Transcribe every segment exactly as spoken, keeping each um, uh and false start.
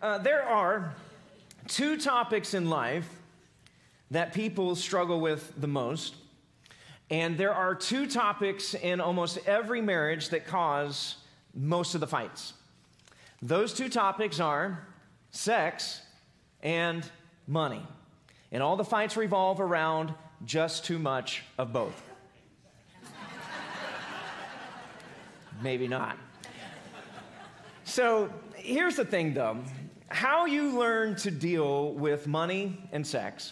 Uh, there are two topics in life that people struggle with the most, and there are two topics in almost every marriage that cause most of the fights. Those two topics are sex and money, and all the fights revolve around just too much of both. Maybe not. So here's the thing, though. How you learn to deal with money and sex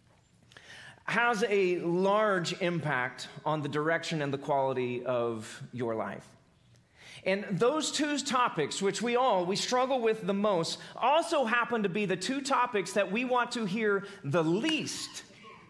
has a large impact on the direction and the quality of your life. And those two topics, which we all, we struggle with the most, also happen to be the two topics that we want to hear the least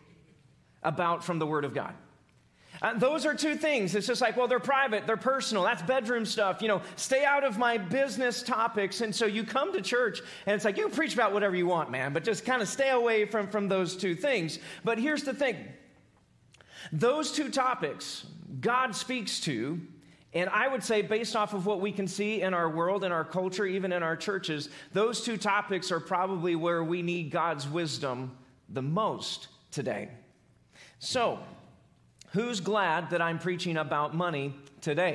about from the Word of God. Uh, those are two things. It's just like, well, they're private, they're personal, that's bedroom stuff, you know, stay out of my business topics. And so you come to church and it's like, you preach about whatever you want, man, but just kind of stay away from, from those two things. But here's the thing. Those two topics God speaks to, and I would say based off of what we can see in our world, in our culture, even in our churches, those two topics are probably where we need God's wisdom the most today. So, who's glad that I'm preaching about money today?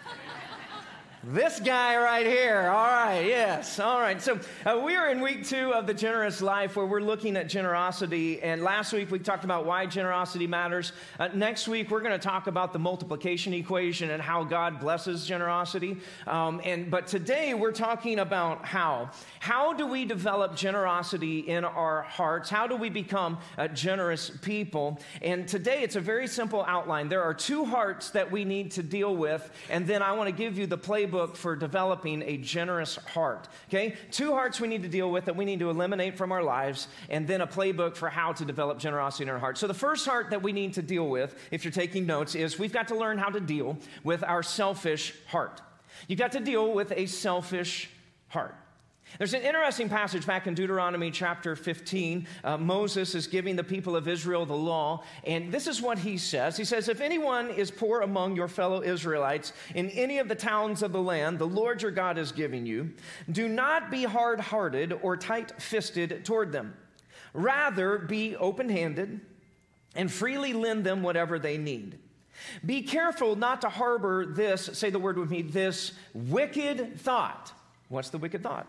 This guy right here. All right, yes. All right. So uh, we are in week two of The Generous Life, where we're looking at generosity. And last week we talked about why generosity matters. Uh, next week we're going to talk about the multiplication equation and how God blesses generosity. Um, and but today we're talking about how. How do we develop generosity in our hearts? How do we become uh, generous people? And today it's a very simple outline. There are two hearts that we need to deal with, and then I want to give you the playbook for developing a generous heart. Okay? Two hearts we need to deal with that we need to eliminate from our lives, and then a playbook for how to develop generosity in our heart. So the first heart that we need to deal with, if you're taking notes, is we've got to learn how to deal with our selfish heart. You've got to deal with a selfish heart. There's an interesting passage back in Deuteronomy chapter fifteen. Uh, Moses is giving the people of Israel the law, and this is what he says. He says, if anyone is poor among your fellow Israelites in any of the towns of the land the Lord your God is giving you, do not be hard-hearted or tight-fisted toward them. Rather, be open-handed and freely lend them whatever they need. Be careful not to harbor this, say the word with me, this wicked thought. What's the wicked thought?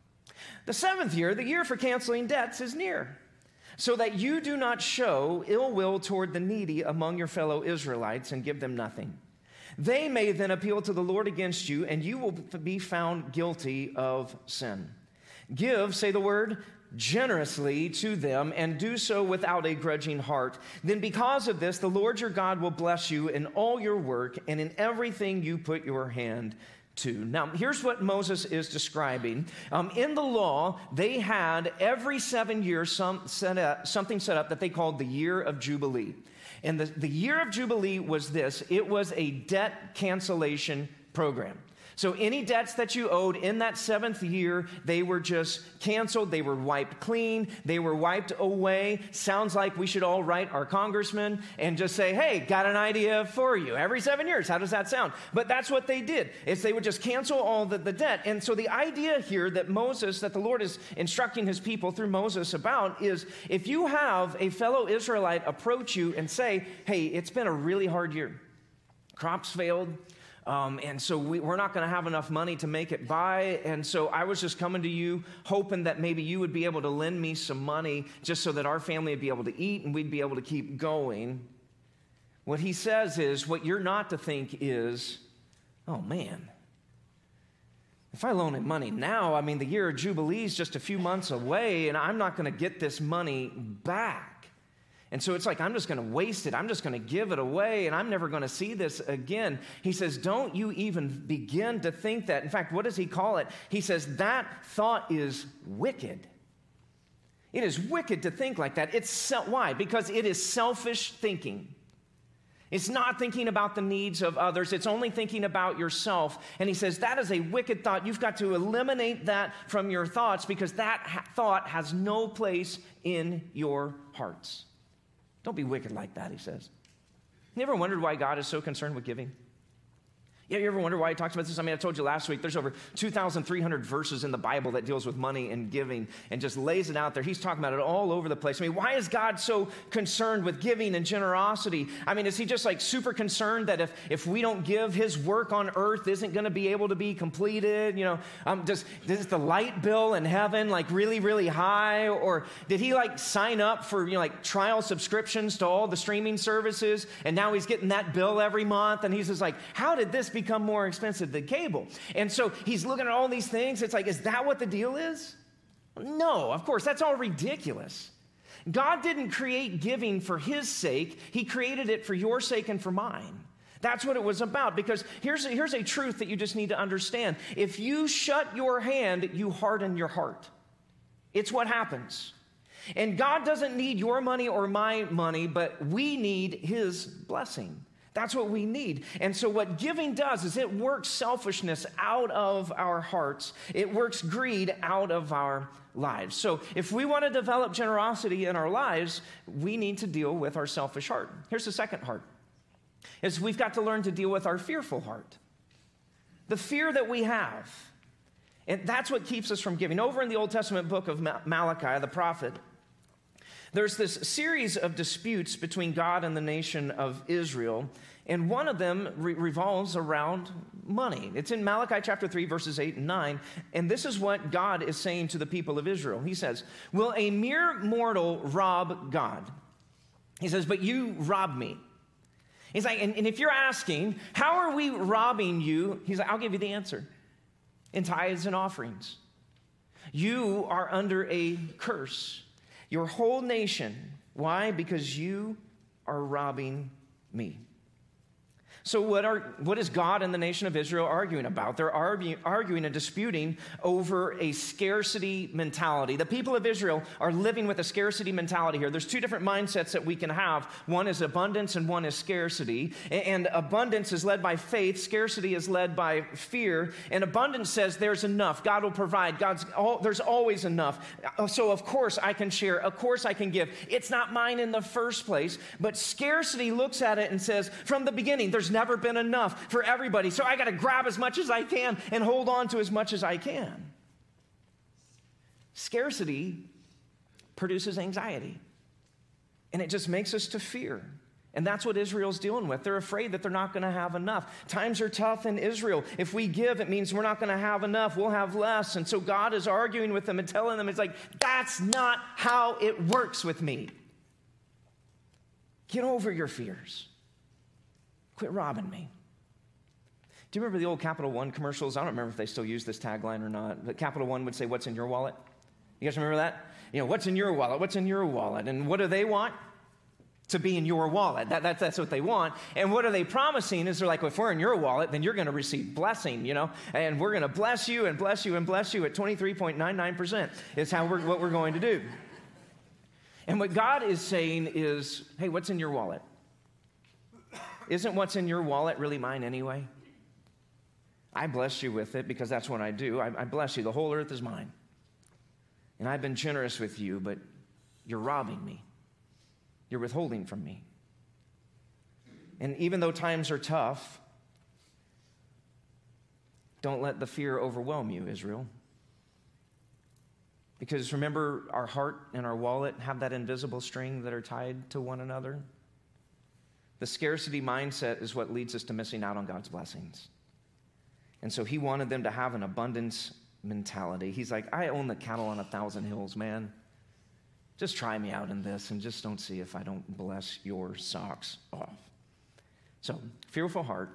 The seventh year, the year for canceling debts, is near, so that you do not show ill will toward the needy among your fellow Israelites and give them nothing. They may then appeal to the Lord against you, and you will be found guilty of sin. Give, say the word, generously to them, and do so without a grudging heart. Then because of this, the Lord your God will bless you in all your work and in everything you put your hand to. Now, here's what Moses is describing. Um, in the law, they had every seven years some set up, something set up that they called the year of Jubilee. And the, the year of Jubilee was this. It was a debt cancellation program. So any debts that you owed in that seventh year, they were just canceled. They were wiped clean. They were wiped away. Sounds like we should all write our congressman and just say, hey, got an idea for you. Every seven years, how does that sound? But that's what they did, is they would just cancel all the, the debt. And so the idea here that Moses, that the Lord is instructing his people through Moses about is, if you have a fellow Israelite approach you and say, hey, it's been a really hard year. Crops failed. Um, and so we, we're not going to have enough money to make it by. And so I was just coming to you hoping that maybe you would be able to lend me some money just so that our family would be able to eat and we'd be able to keep going. What he says is, what you're not to think is, oh man, if I loan him money now, I mean, the year of Jubilee is just a few months away and I'm not going to get this money back. And so it's like, I'm just going to waste it. I'm just going to give it away, and I'm never going to see this again. He says, don't you even begin to think that. In fact, what does he call it? He says, that thought is wicked. It is wicked to think like that. It's se- Why? Because it is selfish thinking. It's not thinking about the needs of others. It's only thinking about yourself. And he says, that is a wicked thought. You've got to eliminate that from your thoughts, because that ha- thought has no place in your hearts. Don't be wicked like that, he says. You ever wondered why God is so concerned with giving? Yeah, you ever wonder why he talks about this? I mean, I told you last week, there's over two thousand three hundred verses in the Bible that deals with money and giving and just lays it out there. He's talking about it all over the place. I mean, why is God so concerned with giving and generosity? I mean, is he just like super concerned that if, if we don't give, his work on earth isn't going to be able to be completed? You know, um, does, does the light bill in heaven like really, really high? Or did he like sign up for, you know, like trial subscriptions to all the streaming services and now he's getting that bill every month and he's just like, how did this become more expensive than cable? And so he's looking at all these things. It's like, is that what the deal is? No, of course, that's all ridiculous. God didn't create giving for his sake. He created it for your sake and for mine. That's what it was about. Because here's a, here's a truth that you just need to understand. If you shut your hand, you harden your heart. It's what happens. And God doesn't need your money or my money, but we need his blessing. That's what we need. And so what giving does is it works selfishness out of our hearts. It works greed out of our lives. So if we want to develop generosity in our lives, we need to deal with our selfish heart. Here's the second heart. Is we've got to learn to deal with our fearful heart. The fear that we have. And that's what keeps us from giving. Over in the Old Testament book of Malachi, the prophet, there's this series of disputes between God and the nation of Israel, and one of them re- revolves around money. It's in Malachi chapter three, verses eight and nine, and this is what God is saying to the people of Israel. He says, will a mere mortal rob God? He says, but you rob me. He's like, and, and if you're asking, how are we robbing you? He's like, I'll give you the answer. In tithes and offerings. You are under a curse. Your whole nation. Why? Because you are robbing me. So what are what is God and the nation of Israel arguing about? They're argue, arguing and disputing over a scarcity mentality. The people of Israel are living with a scarcity mentality here. There's two different mindsets that we can have. One is abundance and one is scarcity. And abundance is led by faith. Scarcity is led by fear. And abundance says there's enough. God will provide. God's all, there's always enough. So of course I can share. Of course I can give. It's not mine in the first place. But scarcity looks at it and says, from the beginning, there's never been enough for everybody. So I got to grab as much as I can and hold on to as much as I can. Scarcity produces anxiety. And it just makes us to fear. And that's what Israel's dealing with. They're afraid that they're not going to have enough. Times are tough in Israel. If we give, it means we're not going to have enough. We'll have less. And so God is arguing with them and telling them, it's like, that's not how it works with me. Get over your fears. Quit robbing me. Do you remember the old Capital One commercials? I don't remember if they still use this tagline or not, but Capital One would say, what's in your wallet? You guys remember that? You know, what's in your wallet? What's in your wallet? And what do they want? To be in your wallet. That, that, that's what they want. And what are they promising is they're like, well, if we're in your wallet, then you're going to receive blessing, you know, and we're going to bless you and bless you and bless you at twenty-three point nine nine percent is how we're, what we're going to do. And what God is saying is, hey, what's in your wallet? Isn't what's in your wallet really mine anyway? I bless you with it because that's what I do. I, I bless you. The whole earth is mine. And I've been generous with you, but you're robbing me. You're withholding from me. And even though times are tough, don't let the fear overwhelm you, Israel. Because remember, our heart and our wallet have that invisible string that are tied to one another. The scarcity mindset is what leads us to missing out on God's blessings. And so he wanted them to have an abundance mentality. He's like, I own the cattle on a thousand hills, man. Just try me out in this and just don't see if I don't bless your socks off. So, fearful heart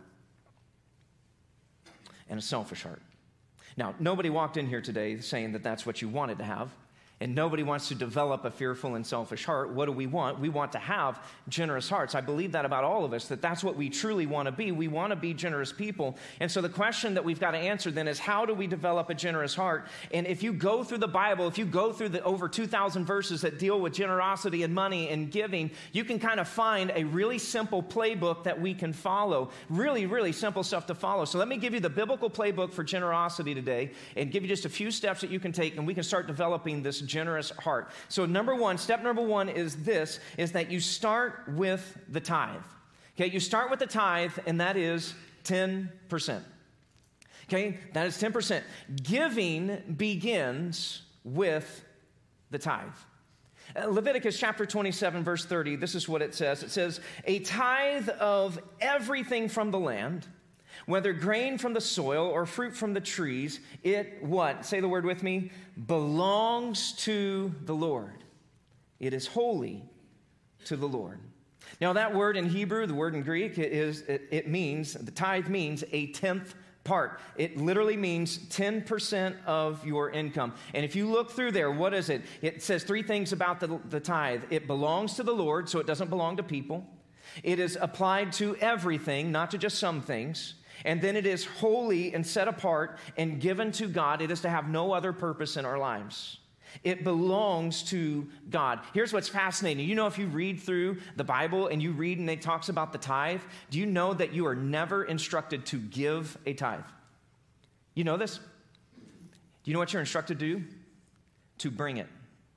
and a selfish heart. Now, nobody walked in here today saying that that's what you wanted to have. And nobody wants to develop a fearful and selfish heart. What do we want? We want to have generous hearts. I believe that about all of us, that that's what we truly want to be. We want to be generous people. And so the question that we've got to answer then is, how do we develop a generous heart? And if you go through the Bible, if you go through the over two thousand verses that deal with generosity and money and giving, you can kind of find a really simple playbook that we can follow. Really, really simple stuff to follow. So let me give you the biblical playbook for generosity today and give you just a few steps that you can take, and we can start developing this generous heart. So number one, step number one is this, is that you start with the tithe. Okay, you start with the tithe, and that is ten percent. Okay, that is ten percent. Giving begins with the tithe. Uh, Leviticus chapter twenty-seven, verse thirty, this is what it says. It says, a tithe of everything from the land, whether grain from the soil or fruit from the trees, it what? Say the word with me. Belongs to the Lord. It is holy to the Lord. Now that word in Hebrew, the word in Greek, it is it, it means, the tithe means a tenth part. It literally means ten percent of your income. And if you look through there, what is it? It says three things about the, the tithe. It belongs to the Lord, so it doesn't belong to people. It is applied to everything, not to just some things. And then it is holy and set apart and given to God. It is to have no other purpose in our lives. It belongs to God. Here's what's fascinating. You know, if you read through the Bible and you read and it talks about the tithe, do you know that you are never instructed to give a tithe? You know this? Do you know what you're instructed to do? To bring it.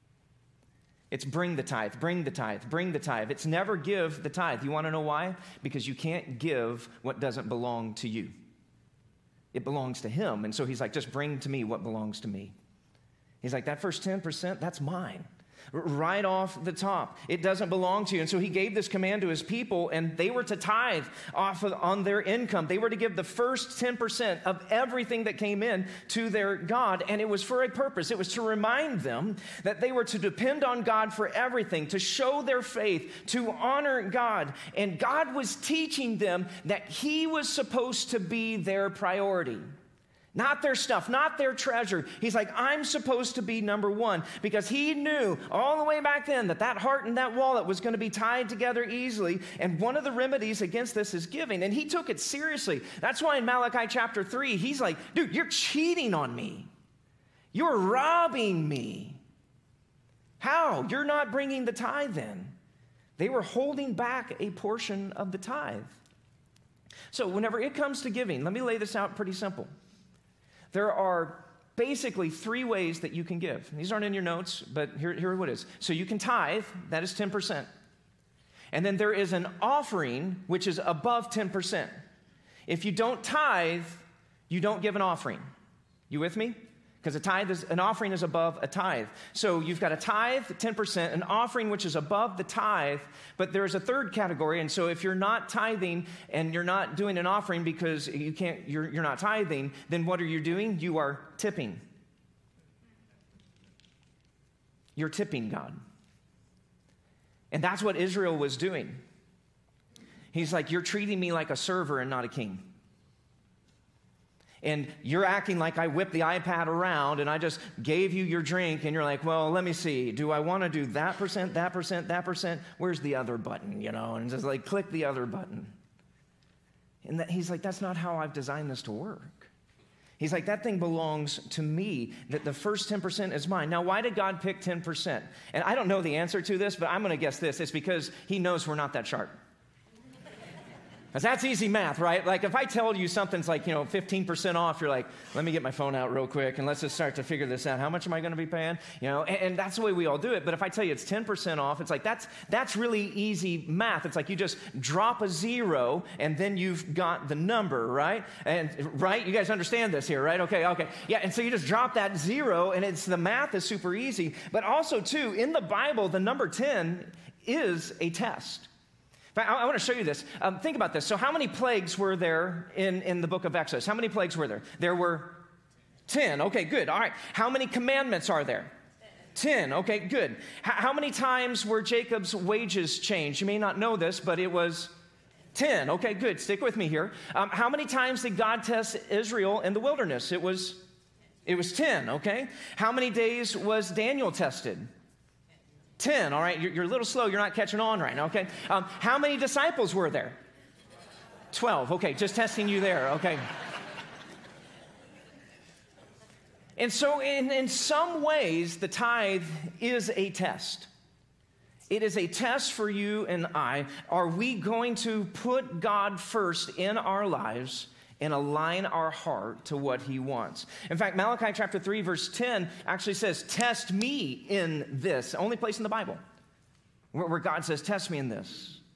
It's bring the tithe, bring the tithe, bring the tithe. It's never give the tithe. You want to know why? Because you can't give what doesn't belong to you. It belongs to him. And so he's like, just bring to me what belongs to me. He's like, that first ten percent, that's mine. Right off the top. It doesn't belong to you. And so he gave this command to his people, and they were to tithe off of, on their income. They were to give the first ten percent of everything that came in to their God. And it was for a purpose. It was to remind them that they were to depend on God for everything, to show their faith, to honor God. And God was teaching them that he was supposed to be their priority. Not their stuff, not their treasure. He's like, I'm supposed to be number one, because he knew all the way back then that that heart and that wallet was going to be tied together easily. And one of the remedies against this is giving. And he took it seriously. That's why in Malachi chapter three, he's like, dude, you're cheating on me. You're robbing me. How? You're not bringing the tithe in. They were holding back a portion of the tithe. So whenever it comes to giving, let me lay this out pretty simple. There are basically three ways that you can give. These aren't in your notes, but here, here what it is. So you can tithe, that is ten percent. And then there is an offering, which is above ten percent. If you don't tithe, you don't give an offering. You with me? Because a tithe is, an offering is above a tithe. So you've got a tithe, ten percent, an offering which is above the tithe, but there's a third category. And so if you're not tithing and you're not doing an offering because you can't, you're, you're not tithing, then what are you doing? You are tipping. You're tipping God. And that's what Israel was doing. He's like, you're treating me like a server and not a king. And you're acting like I whipped the iPad around and I just gave you your drink, and you're like, well, let me see. Do I want to do that percent, that percent, that percent? Where's the other button, you know? And just like, click the other button. And that, he's like, that's not how I've designed this to work. He's like, that thing belongs to me, that the first ten percent is mine. Now, why did God pick ten percent? And I don't know the answer to this, but I'm going to guess this. It's because he knows we're not that sharp. Because that's easy math, right? Like if I tell you something's like, you know, fifteen percent off, you're like, let me get my phone out real quick and let's just start to figure this out. How much am I going to be paying? You know, and, and that's the way we all do it. But if I tell you it's ten percent off, it's like, that's that's really easy math. It's like you just drop a zero and then you've got the number, right? And right? You guys understand this here, right? Okay, okay. Yeah, and so you just drop that zero and it's the math is super easy. But also too, in the Bible, the number ten is a test. I, I want to show you this. Um, think about this. So how many plagues were there in, in the book of Exodus? How many plagues were there? There were ten. Okay, good. All right. How many commandments are there? ten. Okay, good. H- how many times were Jacob's wages changed? You may not know this, but it was ten. Okay, good. Stick with me here. Um, how many times did God test Israel in the wilderness? It was, it was ten. Okay. How many days was Daniel tested? ten, all right? You're, you're a little slow. You're not catching on right now, okay? Um, how many disciples were there? twelve. Okay, just testing you there, okay? And so in, in some ways, the tithe is a test. It is a test for you and I. Are we going to put God first in our lives and align our heart to what he wants? In fact, Malachi chapter three, verse ten actually says, test me in this. Only place in the Bible where, where God says, test me in this.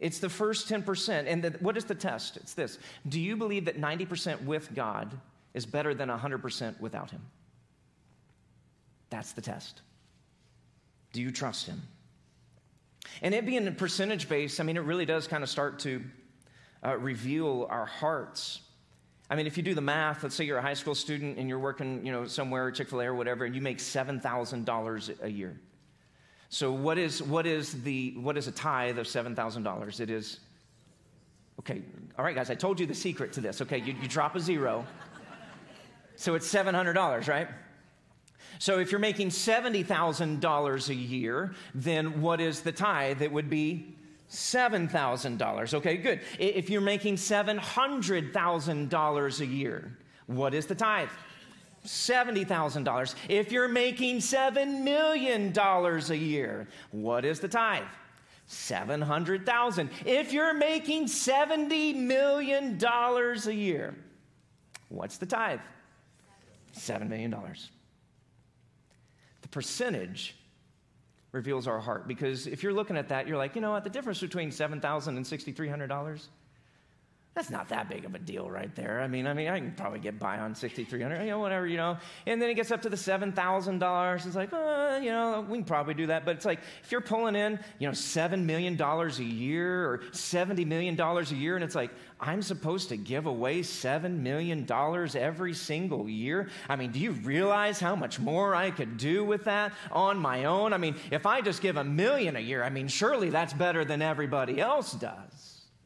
It's the first ten percent. And the, what is the test? It's this. Do you believe that ninety percent with God is better than one hundred percent without him? That's the test. Do you trust him? And it being percentage-based, I mean, it really does kind of start to uh, reveal our hearts. I mean, if you do the math, let's say you're a high school student and you're working, you know, somewhere, Chick-fil-A or whatever, and you make seven thousand dollars a year. So what is what is the what is a tithe of seven thousand dollars? It is, okay, all right, guys, I told you the secret to this. Okay, you, you drop a zero. So it's seven hundred dollars, right? So if you're making seventy thousand dollars a year, then what is the tithe? It would be seven thousand dollars. Okay, good. If you're making seven hundred thousand dollars a year, what is the tithe? seventy thousand dollars. If you're making seven million dollars a year, what is the tithe? seven hundred thousand dollars. If you're making seventy million dollars a year, what's the tithe? seven million dollars. The percentage reveals our heart, because if you're looking at that, you're like, you know what, the difference between seven thousand dollars and six thousand three hundred dollars, that's not that big of a deal right there. I mean, I mean, I can probably get by on six thousand three hundred dollars, you know, whatever, you know. And then it gets up to the seven thousand dollars. It's like, oh, you know, we can probably do that. But it's like, if you're pulling in, you know, seven million dollars a year or seventy million dollars a year, and it's like, I'm supposed to give away seven million dollars every single year? I mean, do you realize how much more I could do with that on my own? I mean, if I just give a million a year, I mean, surely that's better than everybody else does.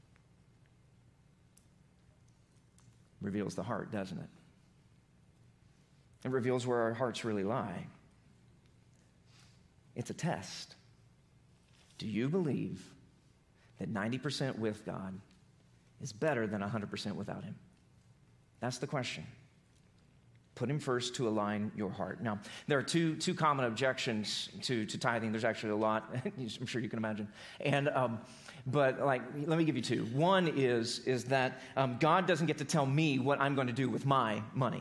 Reveals the heart, doesn't it? It reveals where our hearts really lie. It's a test. Do you believe that ninety percent with God is better than one hundred percent without him? That's the question. Put him first to align your heart. Now, there are two, two common objections to, to tithing. There's actually a lot, I'm sure you can imagine. And um, But like, let me give you two. One is, is that um, God doesn't get to tell me what I'm going to do with my money.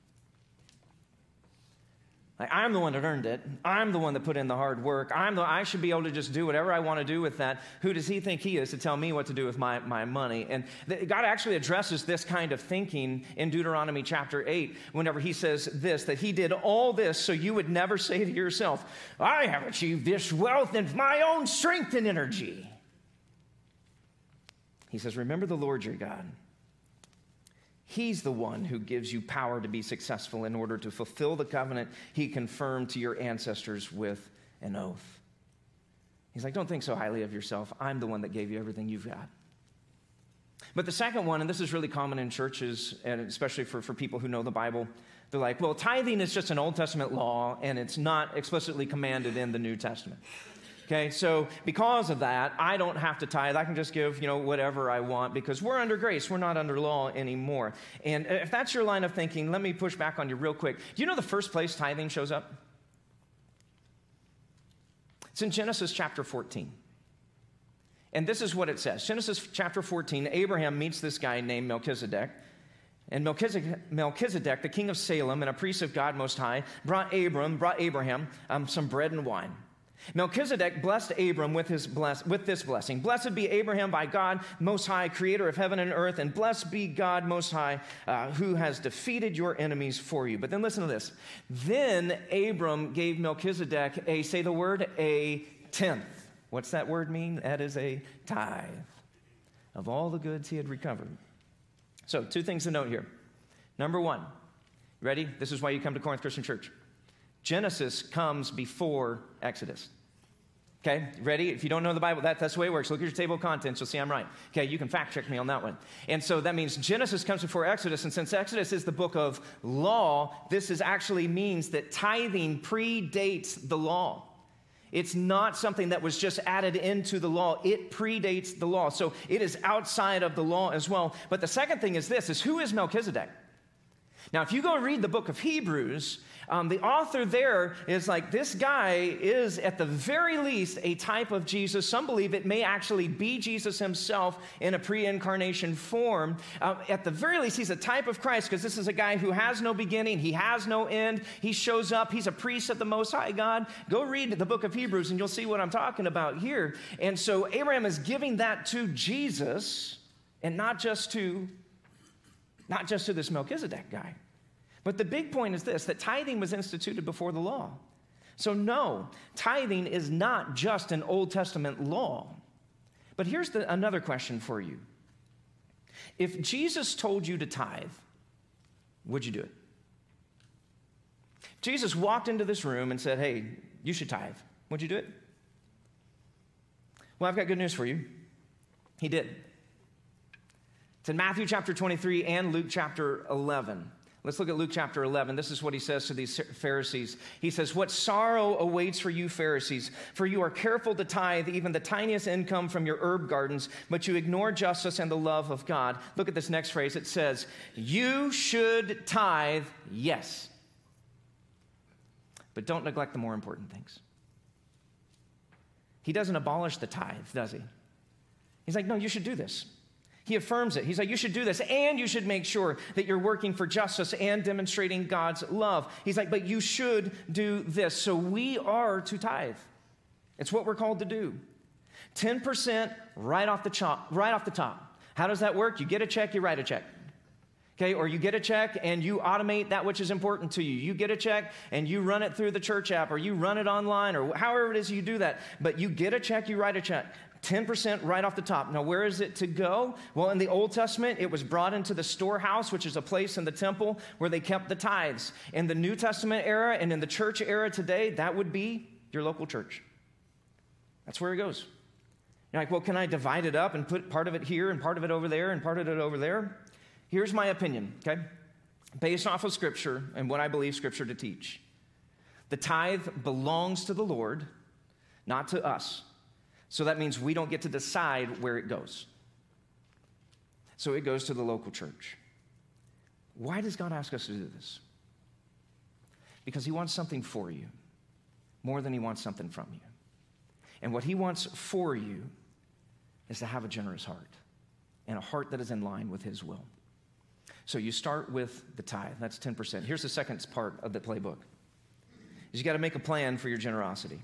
Like, I'm the one that earned it. I'm the one that put in the hard work. I'm the, I should be able to just do whatever I want to do with that. Who does he think he is to tell me what to do with my, my money? And th- God actually addresses this kind of thinking in Deuteronomy chapter eight, whenever he says this, that he did all this so you would never say to yourself, I have achieved this wealth in my own strength and energy. He says, remember the Lord your God. He's the one who gives you power to be successful in order to fulfill the covenant he confirmed to your ancestors with an oath. He's like, don't think so highly of yourself. I'm the one that gave you everything you've got. But the second one, and this is really common in churches, and especially for, for people who know the Bible, they're like, well, tithing is just an Old Testament law, and it's not explicitly commanded in the New Testament. Okay, so because of that, I don't have to tithe. I can just give, you know, whatever I want because we're under grace. We're not under law anymore. And if that's your line of thinking, let me push back on you real quick. Do you know the first place tithing shows up? It's in Genesis chapter fourteen. And this is what it says. Genesis chapter fourteen, Abraham meets this guy named Melchizedek. And Melchizedek, Melchizedek, the king of Salem and a priest of God Most High, brought Abram, brought Abraham um, some bread and wine. Melchizedek blessed Abram with, his bless, with this blessing. Blessed be Abraham by God Most High, creator of heaven and earth, and blessed be God Most High, uh, who has defeated your enemies for you. But then listen to this. Then Abram gave Melchizedek a, say the word, a tenth. What's that word mean? That is a tithe of all the goods he had recovered. So two things to note here. Number one, ready? This is why you come to Corinth Christian Church. Genesis comes before Exodus. Okay, ready? If you don't know the Bible, that, that's the way it works. Look at your table of contents. You'll see I'm right. Okay, you can fact check me on that one. And so that means Genesis comes before Exodus. And since Exodus is the book of law, this is actually means that tithing predates the law. It's not something that was just added into the law. It predates the law. So it is outside of the law as well. But the second thing is this, is who is Melchizedek? Now, if you go read the book of Hebrews, Um, the author there is like, this guy is at the very least a type of Jesus. Some believe it may actually be Jesus himself in a pre-incarnation form. Uh, at the very least, he's a type of Christ, because this is a guy who has no beginning. He has no end. He shows up. He's a priest of the Most High God. Go read the book of Hebrews and you'll see what I'm talking about here. And so Abraham is giving that to Jesus, and not just to, not just to this Melchizedek guy. But the big point is this, that tithing was instituted before the law. So no, tithing is not just an Old Testament law. But here's the, another question for you. If Jesus told you to tithe, would you do it? Jesus walked into this room and said, hey, you should tithe. Would you do it? Well, I've got good news for you. He did. It's in Matthew chapter twenty-three and Luke chapter eleven. Let's look at Luke chapter eleven. This is what he says to these Pharisees. He says, what sorrow awaits for you Pharisees, for you are careful to tithe even the tiniest income from your herb gardens, but you ignore justice and the love of God. Look at this next phrase. It says, you should tithe, yes, but don't neglect the more important things. He doesn't abolish the tithe, does he? He's like, no, you should do this. He affirms it. He's like, you should do this, and you should make sure that you're working for justice and demonstrating God's love. He's like, but you should do this. So we are to tithe. It's what we're called to do. ten percent right off the top, right off the top. How does that work? You get a check, you write a check. Okay, or you get a check and you automate that which is important to you. You get a check and you run it through the church app, or you run it online, or however it is you do that. But you get a check, you write a check. ten percent right off the top. Now, where is it to go? Well, in the Old Testament, it was brought into the storehouse, which is a place in the temple where they kept the tithes. In the New Testament era and in the church era today, that would be your local church. That's where it goes. You're like, well, can I divide it up and put part of it here and part of it over there and part of it over there? Here's my opinion, okay? Based off of Scripture and what I believe Scripture to teach. The tithe belongs to the Lord, not to us. So that means we don't get to decide where it goes. So it goes to the local church. Why does God ask us to do this? Because he wants something for you more than he wants something from you. And what he wants for you is to have a generous heart and a heart that is in line with his will. So you start with the tithe. That's ten percent. Here's the second part of the playbook. Is you got to make a plan for your generosity.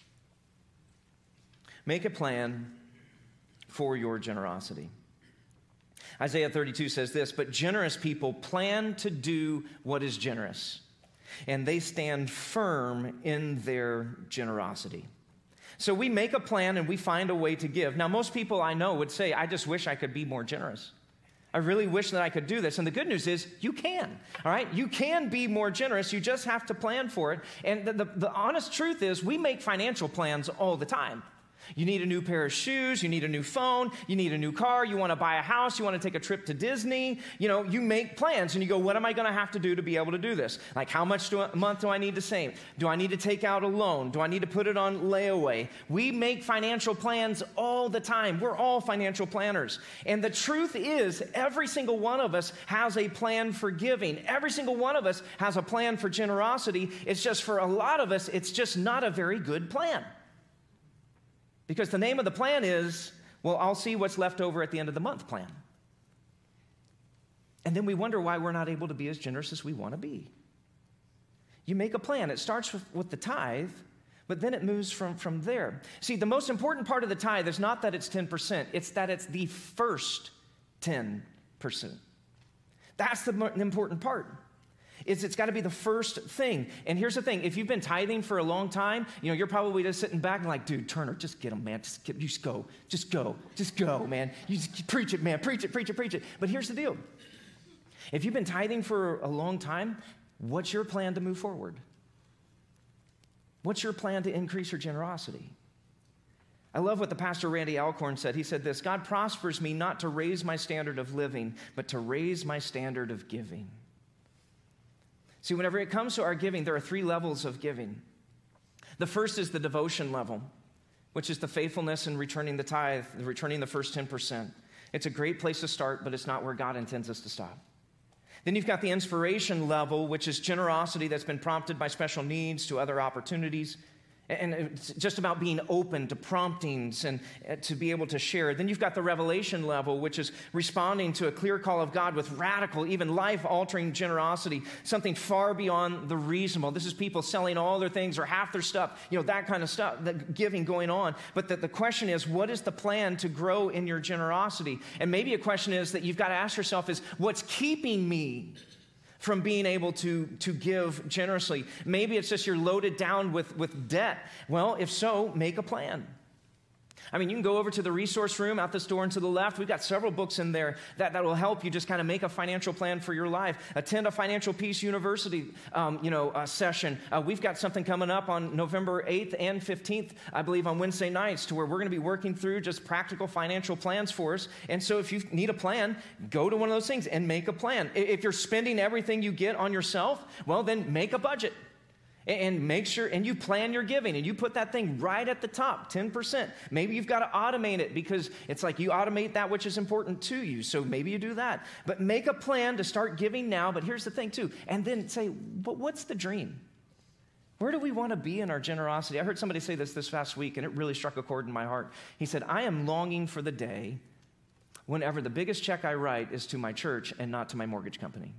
Make a plan for your generosity. Isaiah thirty-two says this, but generous people plan to do what is generous, and they stand firm in their generosity. So we make a plan and we find a way to give. Now, most people I know would say, I just wish I could be more generous. I really wish that I could do this. And the good news is you can, all right? You can be more generous. You just have to plan for it. And the, the, the honest truth is we make financial plans all the time. You need a new pair of shoes, you need a new phone, you need a new car, you want to buy a house, you want to take a trip to Disney. You know, you make plans and you go, what am I going to have to do to be able to do this? Like, how much do, a month do I need to save? Do I need to take out a loan? Do I need to put it on layaway? We make financial plans all the time. We're all financial planners. And the truth is, every single one of us has a plan for giving. Every single one of us has a plan for generosity. It's just for a lot of us, it's just not a very good plan. Because the name of the plan is, well, I'll see what's left over at the end of the month plan. And then we wonder why we're not able to be as generous as we want to be. You make a plan. It starts with, with the tithe, but then it moves from, from there. See, the most important part of the tithe is not that it's ten percent. It's that it's the first ten percent. That's the important part. Is it's got to be the first thing. And here's the thing. If you've been tithing for a long time, you know, you're probably just sitting back and like, dude, Turner, just get them, man. Just, get, just go. Just go. Just go, man. You just preach it, man. Preach it, preach it, preach it. But here's the deal. If you've been tithing for a long time, what's your plan to move forward? What's your plan to increase your generosity? I love what the pastor Randy Alcorn said. He said this, God prospers me not to raise my standard of living, but to raise my standard of giving. See, whenever it comes to our giving, there are three levels of giving. The first is the devotion level, which is the faithfulness in returning the tithe, returning the first ten percent. It's a great place to start, but it's not where God intends us to stop. Then you've got the inspiration level, which is generosity that's been prompted by special needs to other opportunities. And it's just about being open to promptings and to be able to share. Then you've got the revelation level, which is responding to a clear call of God with radical, even life-altering generosity, something far beyond the reasonable. This is people selling all their things or half their stuff, you know, that kind of stuff, the giving going on. But the, the question is, what is the plan to grow in your generosity? And maybe a question is that you've got to ask yourself is, what's keeping me from being able to, to give generously? Maybe it's just you're loaded down with, with debt. Well, if so, make a plan. I mean, you can go over to the resource room out this door and to the left. We've got several books in there that, that will help you just kind of make a financial plan for your life. Attend a Financial Peace University, um, you know, uh, session. Uh, we've got something coming up on November eighth and fifteenth, I believe, on Wednesday nights, to where we're going to be working through just practical financial plans for us. And so if you need a plan, go to one of those things and make a plan. If you're spending everything you get on yourself, well, then make a budget. And make sure, and you plan your giving, and you put that thing right at the top, ten percent. Maybe you've got to automate it, because it's like you automate that which is important to you. So maybe you do that. But make a plan to start giving now. But here's the thing too. And then say, but what's the dream? Where do we want to be in our generosity? I heard somebody say this this past week, and it really struck a chord in my heart. He said, I am longing for the day whenever the biggest check I write is to my church and not to my mortgage company.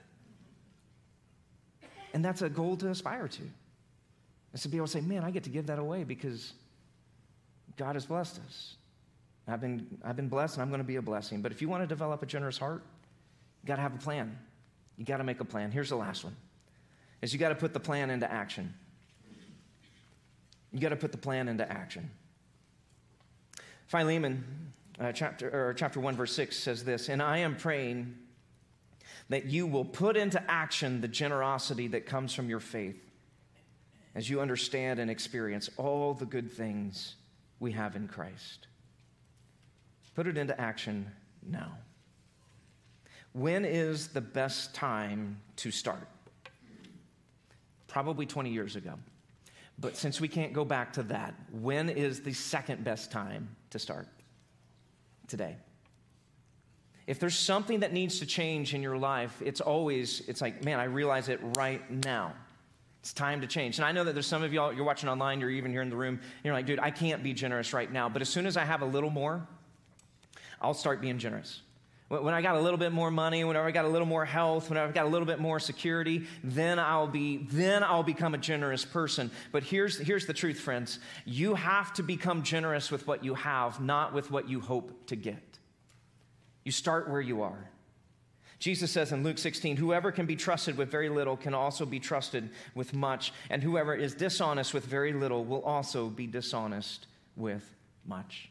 And that's a goal to aspire to. Is to be able to say, man, I get to give that away because God has blessed us. I've been, I've been blessed, and I'm going to be a blessing. But if you want to develop a generous heart, you got to have a plan. You got to make a plan. Here's the last one, is you got to put the plan into action. You got to put the plan into action. Philemon, uh, chapter, or chapter one, verse six says this, and I am praying that you will put into action the generosity that comes from your faith as you understand and experience all the good things we have in Christ. Put it into action now. When is the best time to start? Probably twenty years ago. But since we can't go back to that, when is the second best time to start? Today. If there's something that needs to change in your life, it's always, it's like, man, I realize it right now. It's time to change. And I know that there's some of y'all, you're watching online, you're even here in the room, and you're like, dude, I can't be generous right now. But as soon as I have a little more, I'll start being generous. When I got a little bit more money, whenever I got a little more health, whenever I got a little bit more security, then I'll be, then I'll become a generous person. But here's, here's the truth, friends. You have to become generous with what you have, not with what you hope to get. You start where you are. Jesus says in Luke sixteen, whoever can be trusted with very little can also be trusted with much, and whoever is dishonest with very little will also be dishonest with much.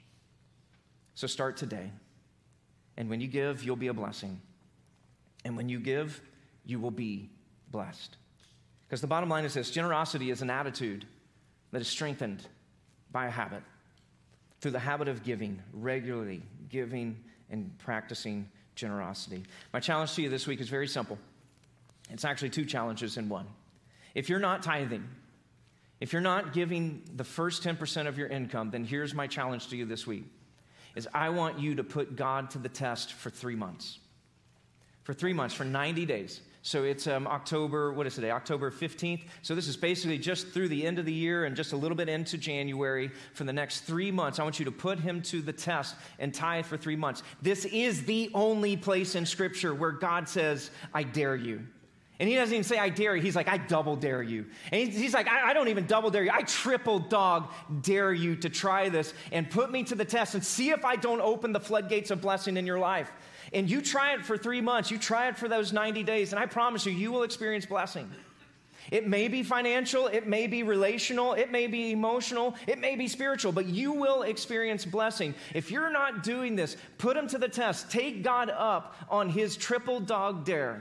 So start today. And when you give, you'll be a blessing. And when you give, you will be blessed. Because the bottom line is this, generosity is an attitude that is strengthened by a habit. Through the habit of giving, regularly giving and practicing generosity. My challenge to you this week is very simple. It's actually two challenges in one. If you're not tithing, if you're not giving the first ten percent of your income, then here's my challenge to you this week, is I want you to put God to the test for three months. For three months, for ninety days. So it's um, October, what is today? October fifteenth. So this is basically just through the end of the year and just a little bit into January. For the next three months, I want you to put him to the test and tithe for three months. This is the only place in Scripture where God says, I dare you. And he doesn't even say, I dare you. He's like, I double dare you. And he's like, I, I don't even double dare you. I triple dog dare you to try this and put me to the test and see if I don't open the floodgates of blessing in your life. And you try it for three months. You try it for those ninety days. And I promise you, you will experience blessing. It may be financial. It may be relational. It may be emotional. It may be spiritual. But you will experience blessing. If you're not doing this, put him to the test. Take God up on his triple dog dare.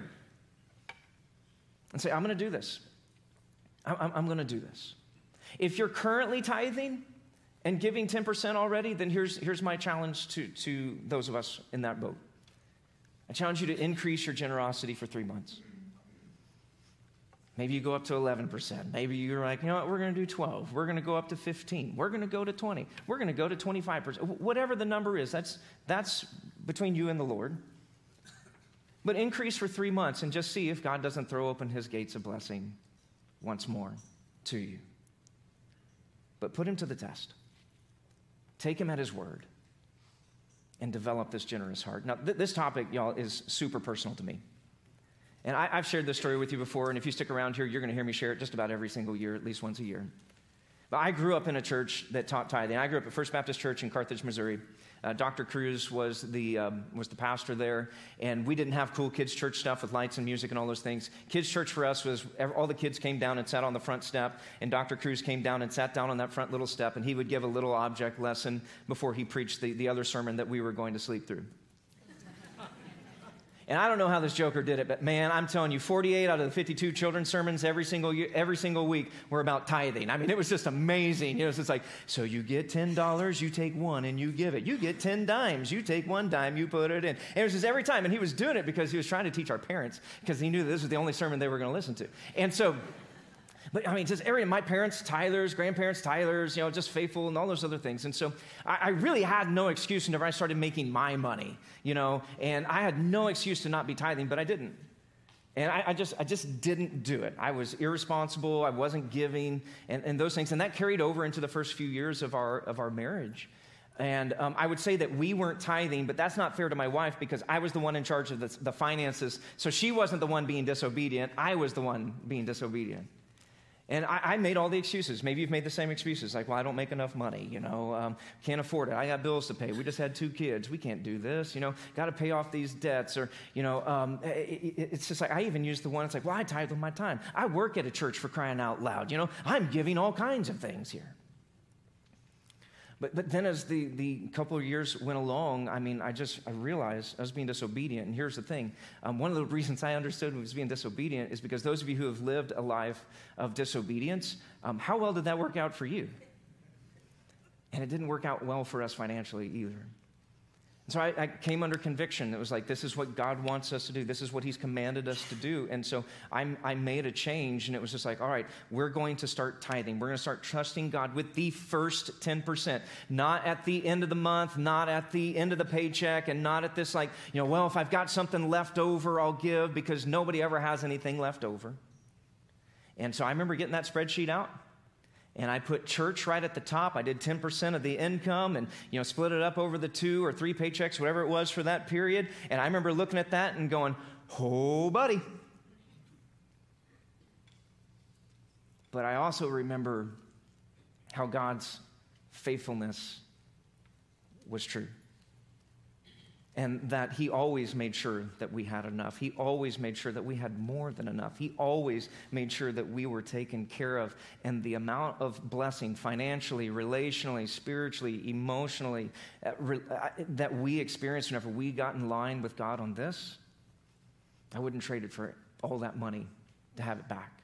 And say, I'm going to do this. I'm, I'm going to do this. If you're currently tithing and giving ten percent already, then here's, here's my challenge to, to those of us in that boat. I challenge you to increase your generosity for three months. Maybe you go up to eleven percent. Maybe you're like, you know what, we're going to do twelve. We're going to go up to fifteen. We're going to go to twenty. We're going to go to twenty-five percent. Whatever the number is, that's, that's between you and the Lord. But increase for three months and just see if God doesn't throw open his gates of blessing once more to you. But put him to the test. Take him at his word and develop this generous heart. Now, th- this topic, y'all, is super personal to me. And I, I've shared this story with you before, and if you stick around here, you're going to hear me share it just about every single year, at least once a year. But I grew up in a church that taught tithing. I grew up at First Baptist Church in Carthage, Missouri. Uh, Doctor Cruz was the um, was the pastor there, and we didn't have cool kids' church stuff with lights and music and all those things. Kids' church for us was all the kids came down and sat on the front step, and Doctor Cruz came down and sat down on that front little step, and he would give a little object lesson before he preached the, the other sermon that we were going to sleep through. And I don't know how this joker did it, but man, I'm telling you, forty-eight out of the fifty-two children's sermons every single year, every single week were about tithing. I mean, it was just amazing. You know, it's just like, so you get ten dollars, you take one and you give it. You get ten dimes, you take one dime, you put it in. And it was just every time. And he was doing it because he was trying to teach our parents because he knew that this was the only sermon they were going to listen to. And so, but I mean, just every, my parents, tithers, grandparents, tithers, you know, just faithful and all those other things. And so I, I really had no excuse whenever I started making my money, you know, and I had no excuse to not be tithing, but I didn't. And I, I just I just didn't do it. I was irresponsible. I wasn't giving and, and those things. And that carried over into the first few years of our of our marriage. And um, I would say that we weren't tithing, but that's not fair to my wife because I was the one in charge of the, the finances. So she wasn't the one being disobedient. I was the one being disobedient. And I, I made all the excuses. Maybe you've made the same excuses, like, well, I don't make enough money, you know, um, can't afford it. I got bills to pay. We just had two kids. We can't do this, you know, got to pay off these debts. Or, you know, um, it, it, it's just like, I even use the one, it's like, well, I tithe with my time. I work at a church for crying out loud, you know, I'm giving all kinds of things here. But, but then as the, the couple of years went along, I mean, I just, I realized I was being disobedient. And here's the thing. Um, one of the reasons I understood I was being disobedient is because those of you who have lived a life of disobedience, um, how well did that work out for you? And it didn't work out well for us financially either. So I, I came under conviction. It was like, this is what God wants us to do. This is what he's commanded us to do. And so I, I made a change, and it was just like, all right, we're going to start tithing. We're going to start trusting God with the first ten percent, not at the end of the month, not at the end of the paycheck, and not at this like, you know, well, if I've got something left over, I'll give, because nobody ever has anything left over. And so I remember getting that spreadsheet out. And I put church right at the top. I did ten percent of the income and, you know, split it up over the two or three paychecks, whatever it was for that period. And I remember looking at that and going, oh, buddy. But I also remember how God's faithfulness was true. And that he always made sure that we had enough. He always made sure that we had more than enough. He always made sure that we were taken care of. And the amount of blessing financially, relationally, spiritually, emotionally, uh, re- uh, that we experienced whenever we got in line with God on this, I wouldn't trade it for all that money to have it back.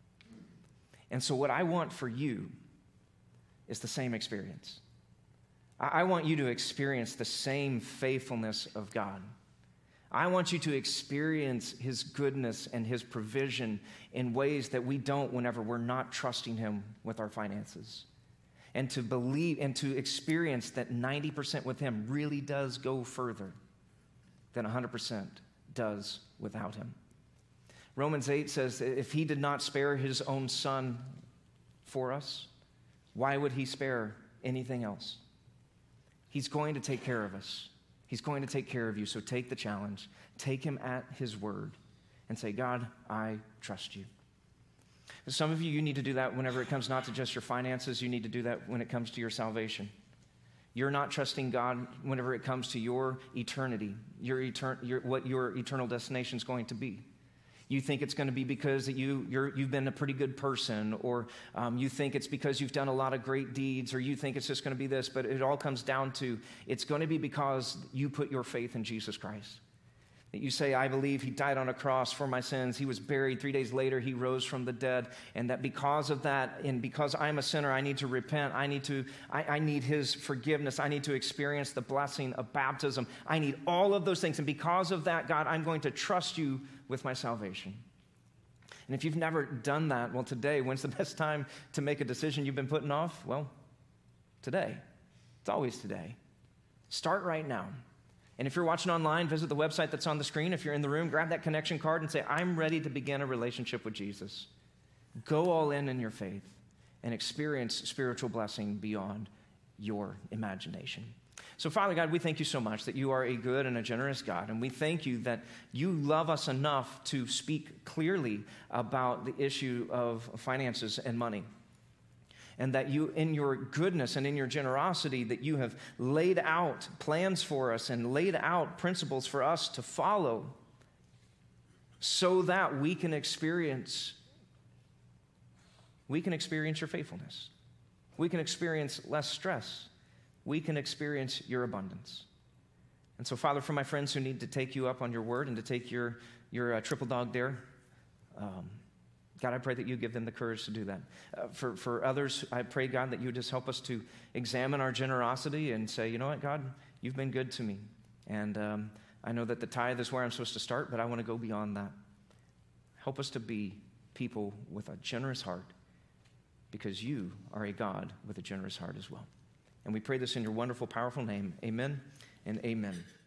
And so what I want for you is the same experience. I want you to experience the same faithfulness of God. I want you to experience his goodness and his provision in ways that we don't whenever we're not trusting him with our finances. And to believe and to experience that ninety percent with him really does go further than one hundred percent does without him. Romans eight says, if he did not spare his own son for us, why would he spare anything else? He's going to take care of us. He's going to take care of you. So take the challenge. Take him at his word and say, God, I trust you. Some of you, you need to do that whenever it comes not to just your finances. You need to do that when it comes to your salvation. You're not trusting God whenever it comes to your eternity, your etern- your, what your eternal destination is going to be. You think it's going to be because you, you're, you've been a pretty good person, or um, you think it's because you've done a lot of great deeds, or you think it's just going to be this, but it all comes down to it's going to be because you put your faith in Jesus Christ. That you say, I believe he died on a cross for my sins. He was buried. Three days later, he rose from the dead. And that because of that, and because I'm a sinner, I need to repent. I need to, I, I need his forgiveness. I need to experience the blessing of baptism. I need all of those things. And because of that, God, I'm going to trust you with my salvation. And if you've never done that, well, today, when's the best time to make a decision you've been putting off? Well, today. It's always today. Start right now. And if you're watching online, visit the website that's on the screen. If you're in the room, grab that connection card and say, I'm ready to begin a relationship with Jesus. Go all in in your faith and experience spiritual blessing beyond your imagination. So, Father God, we thank you so much that you are a good and a generous God, and we thank you that you love us enough to speak clearly about the issue of finances and money, and that you, in your goodness and in your generosity, that you have laid out plans for us and laid out principles for us to follow so that we can experience, we can experience your faithfulness. We can experience less stress. We can experience your abundance. And so, Father, for my friends who need to take you up on your word and to take your, your uh, triple dog dare, um, God, I pray that you give them the courage to do that. Uh, for, for others, I pray, God, that you just help us to examine our generosity and say, you know what, God, you've been good to me. And um, I know that the tithe is where I'm supposed to start, but I want to go beyond that. Help us to be people with a generous heart, because you are a God with a generous heart as well. And we pray this in your wonderful, powerful name. Amen and amen.